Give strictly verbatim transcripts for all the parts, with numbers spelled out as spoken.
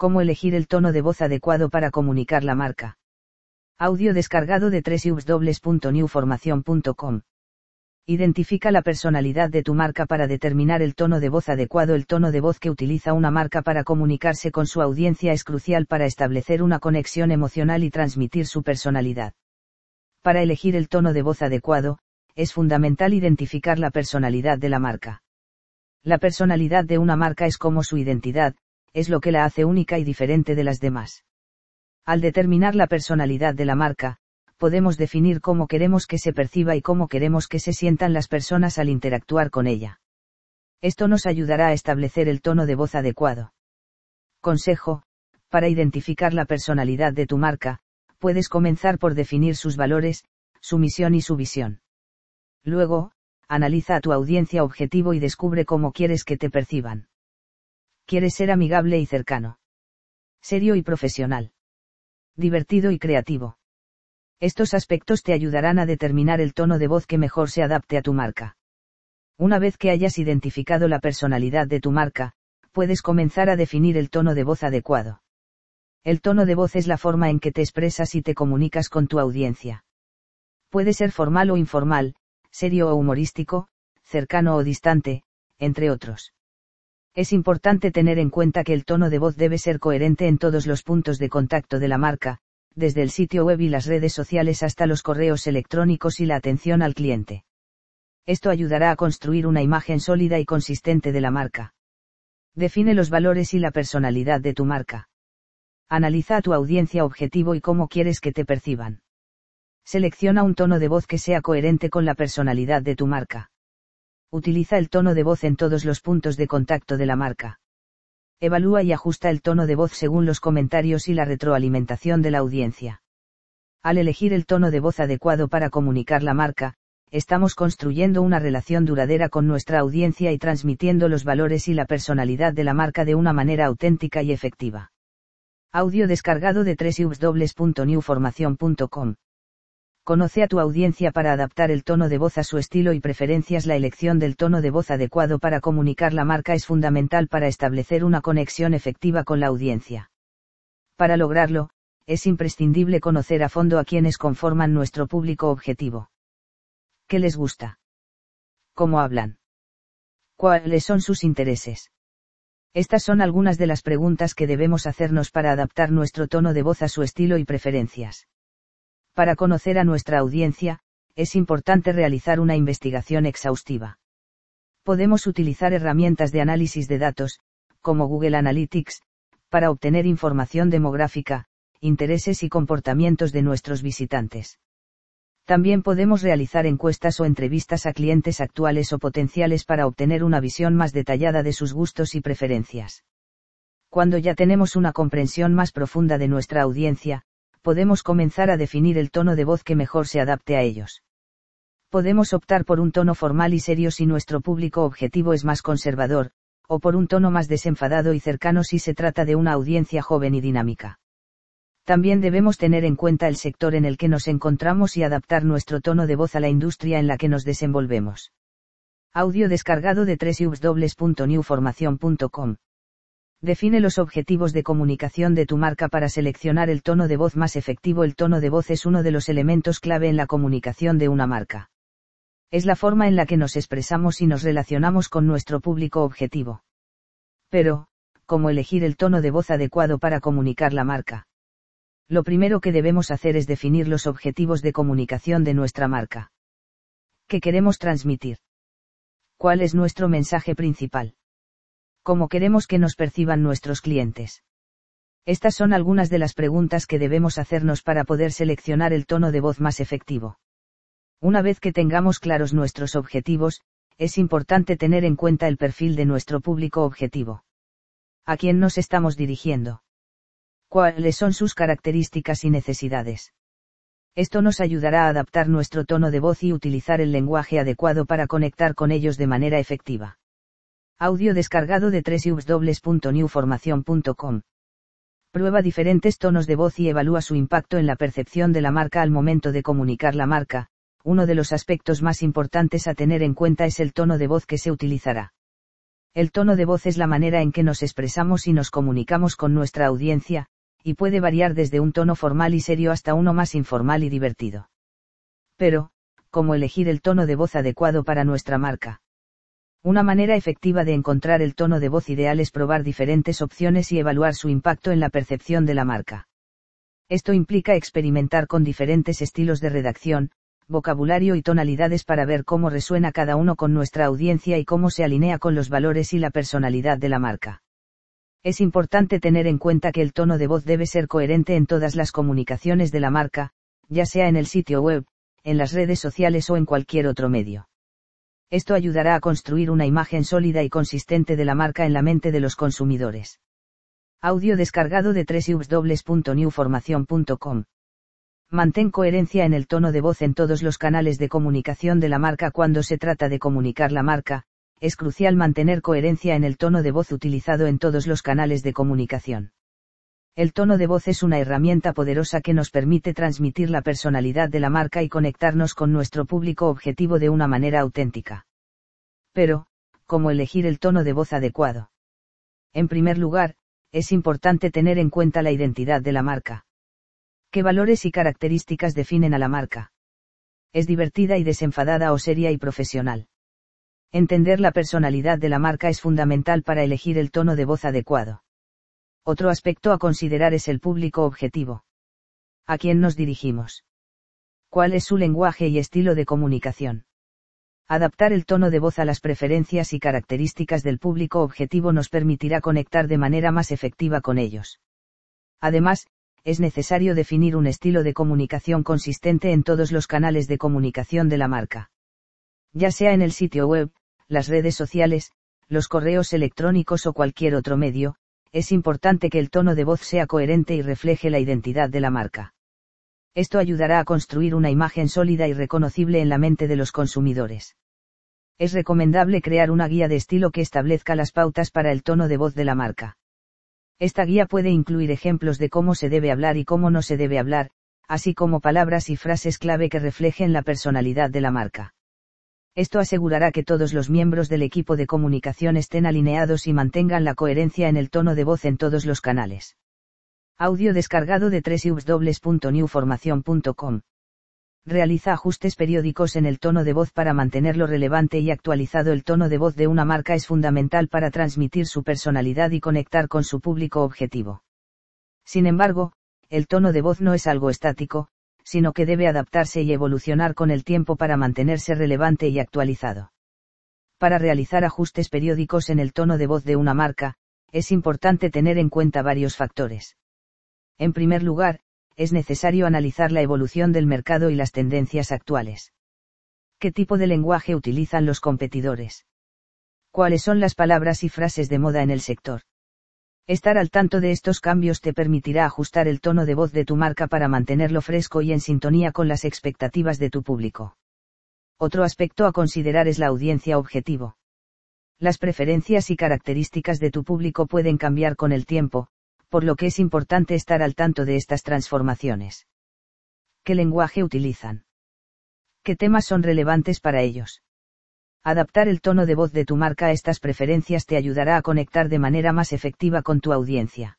¿Cómo elegir el tono de voz adecuado para comunicar la marca? Audio descargado de doble u doble u doble u punto new formación punto com. Identifica la personalidad de tu marca para determinar el tono de voz adecuado. El tono de voz que utiliza una marca para comunicarse con su audiencia es crucial para establecer una conexión emocional y transmitir su personalidad. Para elegir el tono de voz adecuado, es fundamental identificar la personalidad de la marca. La personalidad de una marca es como su identidad, es lo que la hace única y diferente de las demás. Al determinar la personalidad de la marca, podemos definir cómo queremos que se perciba y cómo queremos que se sientan las personas al interactuar con ella. Esto nos ayudará a establecer el tono de voz adecuado. Consejo: para identificar la personalidad de tu marca, puedes comenzar por definir sus valores, su misión y su visión. Luego, analiza a tu audiencia objetivo y descubre cómo quieres que te perciban. ¿Quieres ser amigable y cercano? ¿Serio y profesional? ¿Divertido y creativo? Estos aspectos te ayudarán a determinar el tono de voz que mejor se adapte a tu marca. Una vez que hayas identificado la personalidad de tu marca, puedes comenzar a definir el tono de voz adecuado. El tono de voz es la forma en que te expresas y te comunicas con tu audiencia. Puede ser formal o informal, serio o humorístico, cercano o distante, entre otros. Es importante tener en cuenta que el tono de voz debe ser coherente en todos los puntos de contacto de la marca, desde el sitio web y las redes sociales hasta los correos electrónicos y la atención al cliente. Esto ayudará a construir una imagen sólida y consistente de la marca. Define los valores y la personalidad de tu marca. Analiza a tu audiencia objetivo y cómo quieres que te perciban. Selecciona un tono de voz que sea coherente con la personalidad de tu marca. Utiliza el tono de voz en todos los puntos de contacto de la marca. Evalúa y ajusta el tono de voz según los comentarios y la retroalimentación de la audiencia. Al elegir el tono de voz adecuado para comunicar la marca, estamos construyendo una relación duradera con nuestra audiencia y transmitiendo los valores y la personalidad de la marca de una manera auténtica y efectiva. Audio descargado de doble u doble u doble u punto new formación punto com. Conoce a tu audiencia para adaptar el tono de voz a su estilo y preferencias. La elección del tono de voz adecuado para comunicar la marca es fundamental para establecer una conexión efectiva con la audiencia. Para lograrlo, es imprescindible conocer a fondo a quienes conforman nuestro público objetivo. ¿Qué les gusta? ¿Cómo hablan? ¿Cuáles son sus intereses? Estas son algunas de las preguntas que debemos hacernos para adaptar nuestro tono de voz a su estilo y preferencias. Para conocer a nuestra audiencia, es importante realizar una investigación exhaustiva. Podemos utilizar herramientas de análisis de datos, como Google Analytics, para obtener información demográfica, intereses y comportamientos de nuestros visitantes. También podemos realizar encuestas o entrevistas a clientes actuales o potenciales para obtener una visión más detallada de sus gustos y preferencias. Cuando ya tenemos una comprensión más profunda de nuestra audiencia, podemos comenzar a definir el tono de voz que mejor se adapte a ellos. Podemos optar por un tono formal y serio si nuestro público objetivo es más conservador, o por un tono más desenfadado y cercano si se trata de una audiencia joven y dinámica. También debemos tener en cuenta el sector en el que nos encontramos y adaptar nuestro tono de voz a la industria en la que nos desenvolvemos. Audio descargado de doble u doble u doble u punto new formación punto com. Define los objetivos de comunicación de tu marca para seleccionar el tono de voz más efectivo. El tono de voz es uno de los elementos clave en la comunicación de una marca. Es la forma en la que nos expresamos y nos relacionamos con nuestro público objetivo. Pero, ¿cómo elegir el tono de voz adecuado para comunicar la marca? Lo primero que debemos hacer es definir los objetivos de comunicación de nuestra marca. ¿Qué queremos transmitir? ¿Cuál es nuestro mensaje principal? ¿Cómo queremos que nos perciban nuestros clientes? Estas son algunas de las preguntas que debemos hacernos para poder seleccionar el tono de voz más efectivo. Una vez que tengamos claros nuestros objetivos, es importante tener en cuenta el perfil de nuestro público objetivo. ¿A quién nos estamos dirigiendo? ¿Cuáles son sus características y necesidades? Esto nos ayudará a adaptar nuestro tono de voz y utilizar el lenguaje adecuado para conectar con ellos de manera efectiva. Audio descargado de doble u doble u doble u punto new formación punto com. Prueba diferentes tonos de voz y evalúa su impacto en la percepción de la marca al momento de comunicar la marca. Uno de los aspectos más importantes a tener en cuenta es el tono de voz que se utilizará. El tono de voz es la manera en que nos expresamos y nos comunicamos con nuestra audiencia, y puede variar desde un tono formal y serio hasta uno más informal y divertido. Pero, ¿cómo elegir el tono de voz adecuado para nuestra marca? Una manera efectiva de encontrar el tono de voz ideal es probar diferentes opciones y evaluar su impacto en la percepción de la marca. Esto implica experimentar con diferentes estilos de redacción, vocabulario y tonalidades para ver cómo resuena cada uno con nuestra audiencia y cómo se alinea con los valores y la personalidad de la marca. Es importante tener en cuenta que el tono de voz debe ser coherente en todas las comunicaciones de la marca, ya sea en el sitio web, en las redes sociales o en cualquier otro medio. Esto ayudará a construir una imagen sólida y consistente de la marca en la mente de los consumidores. Audio descargado de doble u doble u doble u punto new formación punto com. Mantén coherencia en el tono de voz en todos los canales de comunicación de la marca. Cuando se trata de comunicar la marca, es crucial mantener coherencia en el tono de voz utilizado en todos los canales de comunicación. El tono de voz es una herramienta poderosa que nos permite transmitir la personalidad de la marca y conectarnos con nuestro público objetivo de una manera auténtica. Pero, ¿cómo elegir el tono de voz adecuado? En primer lugar, es importante tener en cuenta la identidad de la marca. ¿Qué valores y características definen a la marca? ¿Es divertida y desenfadada o seria y profesional? Entender la personalidad de la marca es fundamental para elegir el tono de voz adecuado. Otro aspecto a considerar es el público objetivo. ¿A quién nos dirigimos? ¿Cuál es su lenguaje y estilo de comunicación? Adaptar el tono de voz a las preferencias y características del público objetivo nos permitirá conectar de manera más efectiva con ellos. Además, es necesario definir un estilo de comunicación consistente en todos los canales de comunicación de la marca. Ya sea en el sitio web, las redes sociales, los correos electrónicos o cualquier otro medio, es importante que el tono de voz sea coherente y refleje la identidad de la marca. Esto ayudará a construir una imagen sólida y reconocible en la mente de los consumidores. Es recomendable crear una guía de estilo que establezca las pautas para el tono de voz de la marca. Esta guía puede incluir ejemplos de cómo se debe hablar y cómo no se debe hablar, así como palabras y frases clave que reflejen la personalidad de la marca. Esto asegurará que todos los miembros del equipo de comunicación estén alineados y mantengan la coherencia en el tono de voz en todos los canales. Audio descargado de doble u doble u doble u punto new formación punto com. Realiza ajustes periódicos en el tono de voz para mantenerlo relevante y actualizado. El tono de voz de una marca es fundamental para transmitir su personalidad y conectar con su público objetivo. Sin embargo, el tono de voz no es algo estático, sino que debe adaptarse y evolucionar con el tiempo para mantenerse relevante y actualizado. Para realizar ajustes periódicos en el tono de voz de una marca, es importante tener en cuenta varios factores. En primer lugar, es necesario analizar la evolución del mercado y las tendencias actuales. ¿Qué tipo de lenguaje utilizan los competidores? ¿Cuáles son las palabras y frases de moda en el sector? Estar al tanto de estos cambios te permitirá ajustar el tono de voz de tu marca para mantenerlo fresco y en sintonía con las expectativas de tu público. Otro aspecto a considerar es la audiencia objetivo. Las preferencias y características de tu público pueden cambiar con el tiempo, por lo que es importante estar al tanto de estas transformaciones. ¿Qué lenguaje utilizan? ¿Qué temas son relevantes para ellos? Adaptar el tono de voz de tu marca a estas preferencias te ayudará a conectar de manera más efectiva con tu audiencia.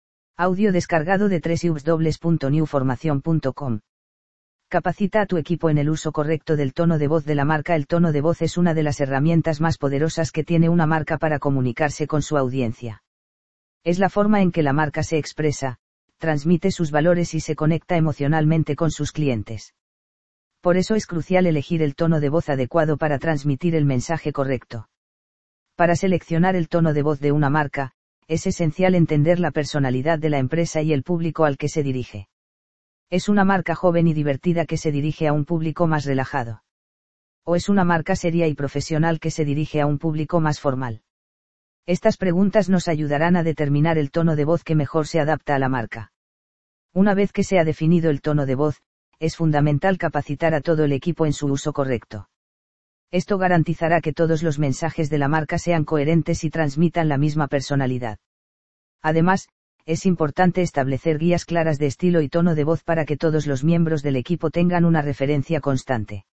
Audio descargado de doble u doble u doble u punto new formación punto com. Capacita a tu equipo en el uso correcto del tono de voz de la marca. El tono de voz es una de las herramientas más poderosas que tiene una marca para comunicarse con su audiencia. Es la forma en que la marca se expresa, transmite sus valores y se conecta emocionalmente con sus clientes. Por eso es crucial elegir el tono de voz adecuado para transmitir el mensaje correcto. Para seleccionar el tono de voz de una marca, es esencial entender la personalidad de la empresa y el público al que se dirige. ¿Es una marca joven y divertida que se dirige a un público más relajado? ¿O es una marca seria y profesional que se dirige a un público más formal? Estas preguntas nos ayudarán a determinar el tono de voz que mejor se adapta a la marca. Una vez que se ha definido el tono de voz, es fundamental capacitar a todo el equipo en su uso correcto. Esto garantizará que todos los mensajes de la marca sean coherentes y transmitan la misma personalidad. Además, es importante establecer guías claras de estilo y tono de voz para que todos los miembros del equipo tengan una referencia constante.